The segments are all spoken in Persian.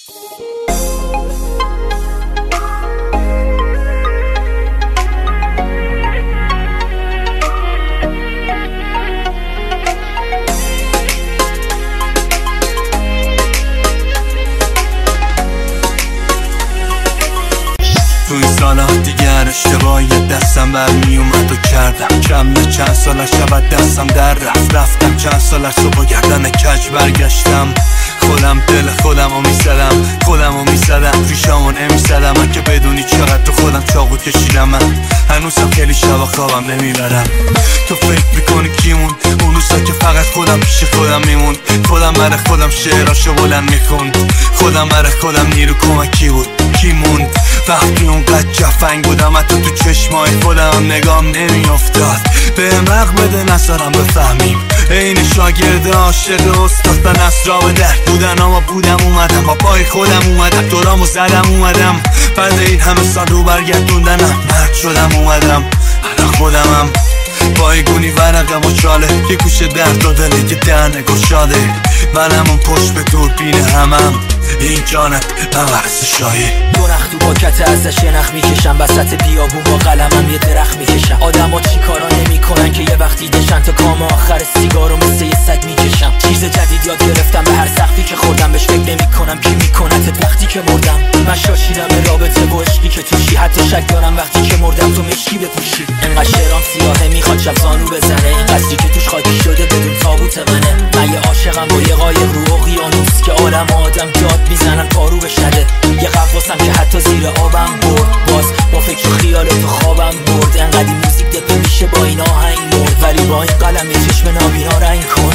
تو این سالات دیگر اشتباهی دستم برمی اومد و کردم کم نه چند سالش شود دستم در رفتم چند سالش رو با گردن کج برگشتم خودم دل خودمو میزدم پیشامو نمیزدم من که بدونی چقدر تو خودم چاقو کشیدم من هنوزم خیلی شبا خوابم نمیبرم تو فکر میکنی کیمون اون روزا که فقط خودم پیش خودم میمون خودم برای خودم شعراشو بلند میخوند خودم برای خودم نیرو کمکی بود کی موند وقتی اونقدر جفنگ بودم حتی تو چشمای خودم نگام نمیافتاد بهم رق بده نذارم بفهمیم این شاگرد عاشق استاد به نصرا به در بودن اما بودم اومدم با پای خودم اومدم دورامو زدم اومدم بعد این همه سال رو برگردوندنم مرد شدم اومدم الان خودمم بایگونی ورقم و چاله یه گوشه درد و دله یه دهنه گشاده من همون پشت به دوربین همم این جانت نورس شاهی درخت تو پاکت ازش یه نخ میکشم وسط بیابون با قلمم یه درخت میکشم آدم ها چی کارا نمیکنن که یه وقتی دشن تا کام آخر سیگارو مثل یه سگ میکشم چیز جدید یاد گرفتم به هر سختی که خوردم بهش فکر نمیکنم کی میکنتت وقتی که مردم من شاشیدم به رابطه با عشقی که توشی حتی شک دارم وقتی که مردم تو مشکی بپوشی انقدر شعرام سیاهه میخواد شب زانو بزنه این قصدی که توش خاکی شده بدون تابوت منه من یه عاشقم با یه قایق رو اقیانوس که آدم داد میزنن پارو بشنده یه قفاسم که حتی زیر آبم برد باز با فکر و خیال تو خوابم برد انقدی موزیک دپه میشه با این آهنگ مرد ولی با این قلم یه چشم نابینا رنگ کن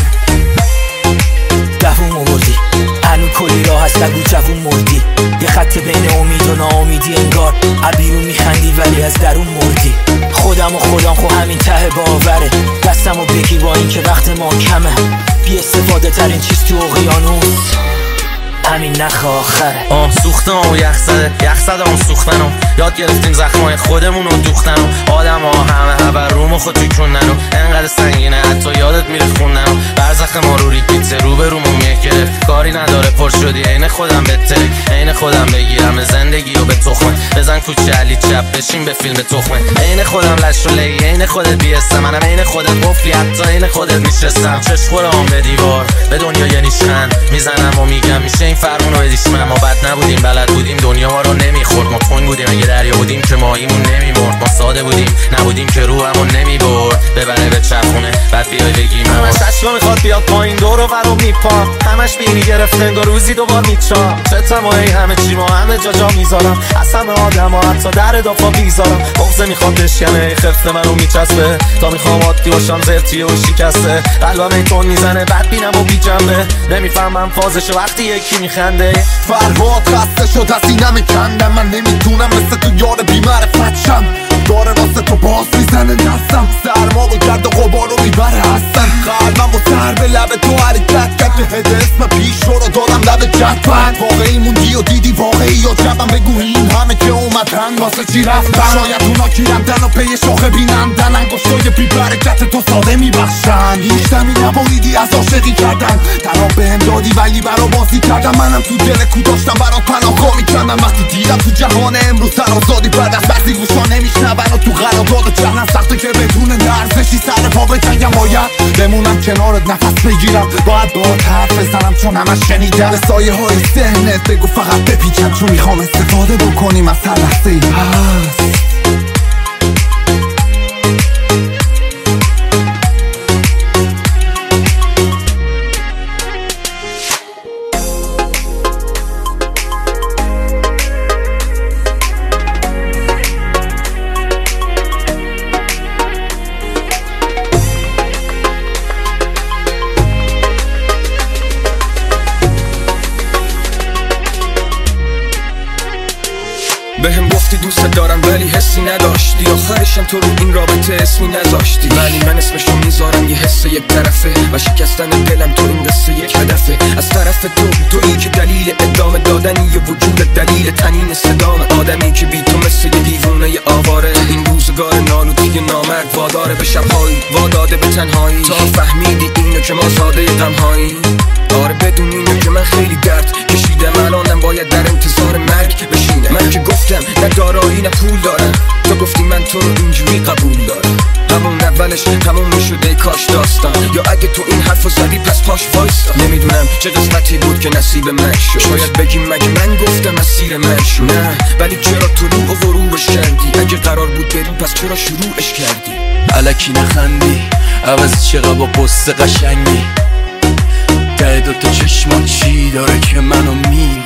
دووم آوردی هنو کلی راه هست نگو جوون مردی یه خط بین امید و ناامیدی انگار بیرون میخندی ولی از درون مردی خودم خو همین ته باوره دستمو بگی با این که وقت ما کمه بی استفاده ترین چیز تو اقیانوس همین نخ آخره سوختم و یخ زده اون سوختنم یاد گرفتیم زخمای خودمون رو دوختنم آدم ها همه هبر رومو خود توی انقدر سنگینه حتی یادت میره خوندنم برزخ ما رو ریپیته رو به رومو میکرد کاری نداره پر شدی عین خودم بترک عین خودم بگیرم زندگی و به تخمه بزن کوچه علی چپ بشین به فیلم تخمه عین خودم لش و لی عین خودت بیستم منم عین خودت قفلی حتی عین خودت میشستم چش خورم به دیوار به دنیا یه نیشخند میزنم و میگم میشه این فرمونو بدیش من ما بد نبودیم بلد بودیم دنیا ما رو نمیخورد ما تنگ بودیم اگه دریا بودیم که ماهیمون نمیمرد ما ساده بودیم نبودیم که روحمون نمیبرد ببره به چرخونه بعد بیای بگی من همش اشکا میخواد بیاد پایین دور و برو میپام همش بینی گرفته انگار روزی دوبار میچام چتمایی همه چی ما همه جا میذارم از همه آدم ها حتی در دافا بیزارم بغضه میخواد بشکنه خفته منو میچسبه تا میخوام عادی باشم زرتیه و شکسته قلبم ایتون میزنه بعد بینم و بی جنبه نمیفهمم فازش وقتی یکی میخنده فرهاد خسته شد از اینم کندم من نمیتونم مثل تو یار بی‌معرفت شم داره واسه تو باز میزنه نستم سرما رو کرد و غبارو میبره هستم قلبم با سر به لب تو حرکت کرد که هد اسم پیش رو دادم لب جدول واقعی موندی و دیدی واقعی یا جبم بگو این همه که اومدن واسه چی رفتن شاید اونا گیرندن و پی شاخه بینندن انگشتای بی برکت تو ساده میبخشن هیچ دمی نبریدی از عاشقی کردن تنها بهم دادی ولی برا بازی کردم منم تو دل کو داشتم برات پناهگاه میکردم وقتی دیدم تو جهان امروز سر آزادی بعد از بعضی گوشا نمیشنون و تو قرارداد چرنم سخته که بدون درزشی سر پا بجنگم باید بمونم کنارت نفس بگیرم باید باهات حرف بزنم چون همش شنیدم به سایه های ذهنت بگو فقط بپیچم چون میخوام استفاده بکنیم از هر لحظه ای هست بهم گفتی دوست دارم ولی حسی نداشتی آخرشم تو رو این رابطه اسمی نذاشتی ولی من اسمشو میذارم یه حس یک طرفه و شکستن دلم تو این قصه یک هدفه از طرف تویی که دلیل ادامه دادنی یه وجود دلیل تنین صدام آدمی که بی تو مثل یه دیوونه یه آواره این روزگار نالوتی نامرد واداره به شبهایی واداده به تنهایی تا فهمیدی اینو که ما ساده غمهایی آره بدون اینه که من خیلی درد کشیدم، الانم باید در انتظار مرگ بشینم. من که گفتم نه دارایی نه پول دارم، تو گفتی من تو رو اینجوری قبول دارم. همون اولش تموم میشده کاش داستان، یا اگه تو این حرفو زدی پس پاش وایستا. نمیدونم چه قسمتی بود که نصیب من شد، شاید بگیم مگه من گفتم مسیر من شد. نه ولی چرا طلوع و غروبش کردی؟ اگه قرار بود بری پس چرا شروعش کردی؟ الکی نخندی عوض چقدر با قصه قشنگی، ته دوتا چشمان چی داره که منو میگه؟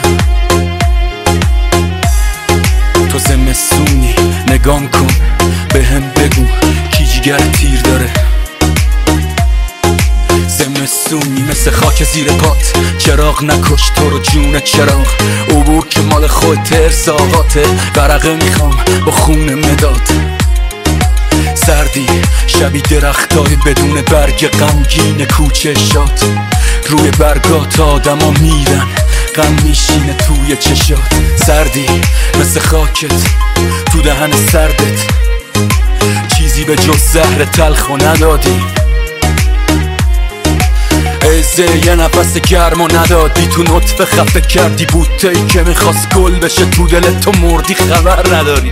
تو زمستونی نگام کن به هم بگو کی جگر تیر داره. زمستونی مثل خاک زیر پات، چراغ نکش تو رو جون چراغ. عبور که مال خود ترس آقاته، ورقه میخوام با خون مداد. سردی شبیه درختای بدون برگ غمگین کوچه شاد، روی برگات آدما میرن غم میشینه توی چشات. سردی مثل خاکت تو دهن سردت، چیزی به جز زهر تلخو ندادی. ازه یه نفس گرمو ندادی، تو نطفه خفه کردی بوته‌ای که میخواست گل بشه، تو دلت تو مردی خبر نداری.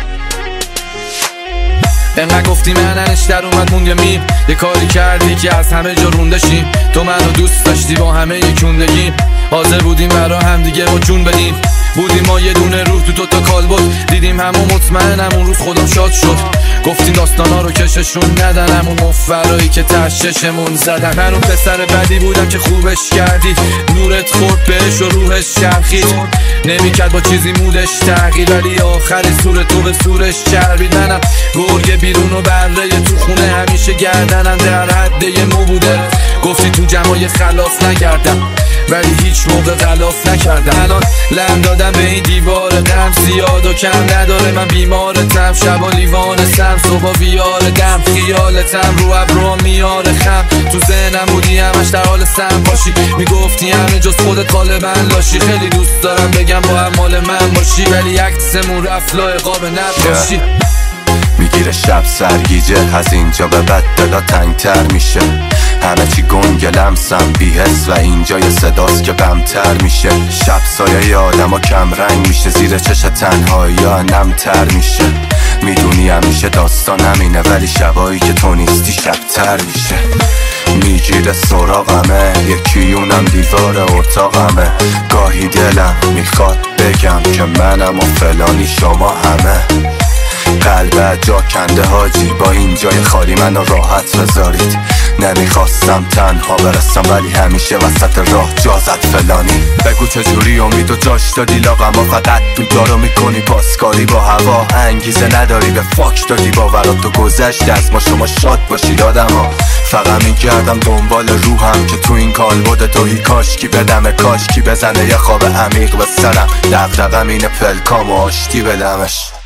انقدر گفتی مننش در اومد موند میم، یه کاری کردی که از همه جا رونده شیم. تو منو دوست داشتی با همه یکوندگیم، حاضر بودیم برا هم دیگه با جون بدیم. بودیم ما یه دونه روح تو دوتا کالبد، دیدیم همون مطمئنم اون روز خودم شاد شد. گفتیم داستانا رو کششون ندن، همون مفرایی که تششمون زدن. من اون پسر بدی بودم که خوبش کردی، نورت خورد بهش و روحش چرخید. نمیکرد با چیزی مودش تغییر، ولی آخر سور تو به سورش چربید. منم گرگ بیرون و بره تو خونه، همیشه گردنم در حد یه مو بوده. گفتی تو جمعای خلاف نگردم، ولی هیچ موقع غلاف نکردم. الان لم دادم به این دیوار غم، زیاد و کم نداره من بیمارتم. شبا لیوانستم صبح بیارتم، خیالتم رو ابرو میاره خم. تو ذهنم بودی همش در حال سم باشی، میگفتی همه جز خودت غالبا لاشی. خیلی دوست دارم بگم با هم مال من باشی، ولی عکسمون رفت لایقاب نباشی. میگیره شب سرگیجه، از اینجا به بعد دلا تنگتر میشه. همه چی گنگ لمسم بی‌حس و اینجا یه صداست که غم‌تر میشه. شب سایه آدم ها کم رنگ میشه، زیر چش تنهایی ها نمتر میشه. میدونی همیشه داستان همینه، ولی شبایی که تو نیستی شبتر میشه. میگیره سراغمه، یکی اونم دیوار اتاقمه. گاهی دلم میخواد بگم که منم و فلانی شما همه. قلبت جا کنده حاجی، با این جای خالی منو راحت بذارید. نمیخواستم تنها برسم، ولی همیشه وسط راه جا زد فلانی. بگو چجوری امید و جاش دادی لاغم، فقط دودارو میکنی پاسکاری با هوا. انگیزه نداری به فاک دادی باورات تو گذشت از ما، شما شاد باشید آدم ها. فقط میگردم دنبال روحم که تو این کالبد توهی کاشکی بدم، کاشکی بزنه یه خواب عمیق به سرم. دغدغم اینه پلکام و آشتی بدمش.